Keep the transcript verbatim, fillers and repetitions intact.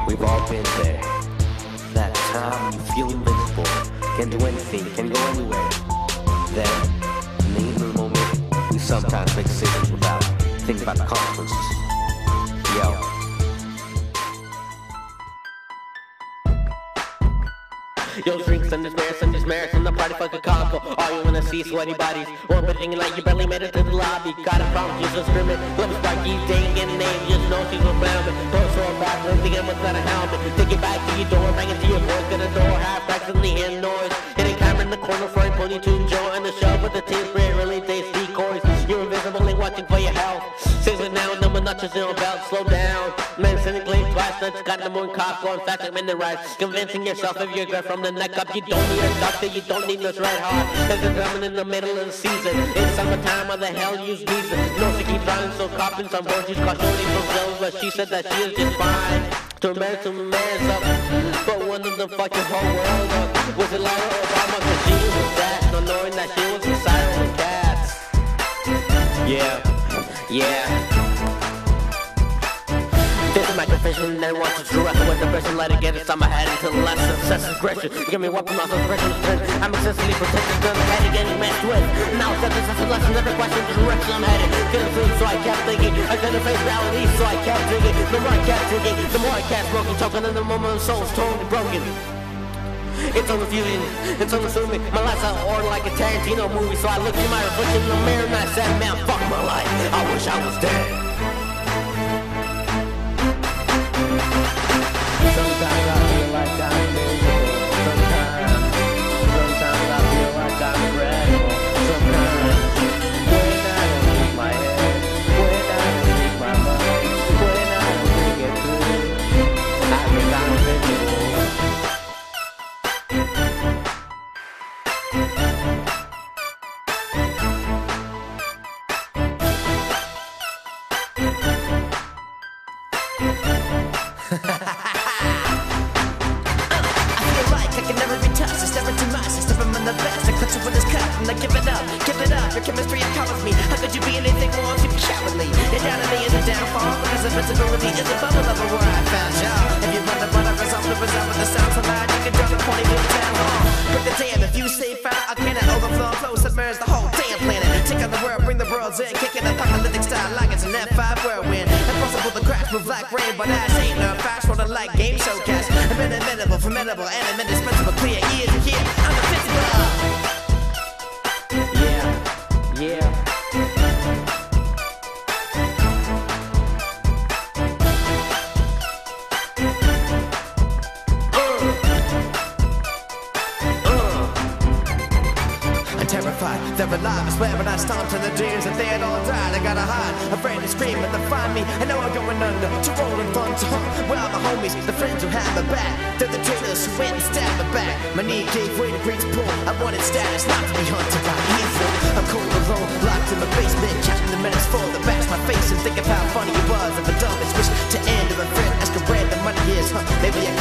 We've all been there. That time you feel invincible, can do anything, can go anywhere. Then, in the heat of the moment, we sometimes make decisions without thinking about the consequences. Yo. Yo, drinks and despair, and despair, and the party fucking conquer. All you wanna see sweaty bodies, orbiting like you barely made it to the lobby. Got it from Jesus screaming, love sparky, dang in the name, just know she's a flamin'. Close to her bathroom, thinking what's got a helmet. Take it back to your door, bang it to your voice, get a door, half accidentally hear noise. Hitting camera in the corner, front, pony to Joe, and the show with the teeth, red, really taste decoys. You're invisible and watching for your health. Sizzling now, no one notches in your belt, slow down. Man, cynically, twice, that's got the moon cock going fast, I'm in the right. Convincing yourself if you're good from the neck up, you don't need a doctor, you don't need this red heart. There's a drumming in the middle of the season. It's summertime, why the hell use these? No, she keeps running, so copping some virtues, caught shorty from Jones, but she said that she is just fine. To marry to man's up, but one of the fucking whole world up. Was it Lara Obama, cause she was that, not knowing that she was inside of the cats. Yeah, yeah. This is my confession, then want to wrestle with the person, let it get inside my head until the last success aggression. Give me weapon, also aggression strength. I'm excessively protected, gun head getting messed with. Now it's just a lesson, every question, the direction I'm headed. Couldn't sleep, so I kept thinking. I couldn't face reality, so I kept drinking. The more I kept drinking, the more I kept smoking, choking, and the moment my soul's totally broken. It's unrefusing, it's unassuming. My life's out of order like a Tarantino movie, so I looked in my reflection in the mirror and I said, man, fuck my life. I wish I was dead. Sometimes I feel like I'm miserable. Sometimes, sometimes I feel like I'm incredible. Sometimes, when I don't use my head, when I don't use my mind, when I don't think it through, I think I'm invincible. Like, give it up, give it up, your chemistry empowers me. How could you be anything more too cowardly? Your downfall is a downfall, because invincibility is a bubble of a where I found y'all. If you run the butter, resolve the result with the sound so loud, you can draw the point of your town hall. But the damn, if you say fire, I cannot overflow, flow, submerge the whole damn planet. Take out the world, bring the worlds in, kick it apocalyptic style like it's an F five whirlwind. Impossible to crash, move like rain, but I ain't no fast, rolling like game show cast. I'm inimitable, formidable, and I'm indispensable, clear ears and here, I'm invincible. Yeah. Terrified, they're alive, I swear when I stomped in the dreams that they had all died. I gotta hide, afraid to scream when they find me. I know I'm going under, to roll and fun to hunt. Where are my homies, the friends who have my back? They're the traitors who went and stabbed my back. My knee gave way to great pull. I wanted status, not to be hunted by evil. I'm cold alone, locked in my basement, counting the minutes for the bash my face and think of how funny it was. If a dumbest wish to end of a friend, ask a brand the money is, huh? Maybe I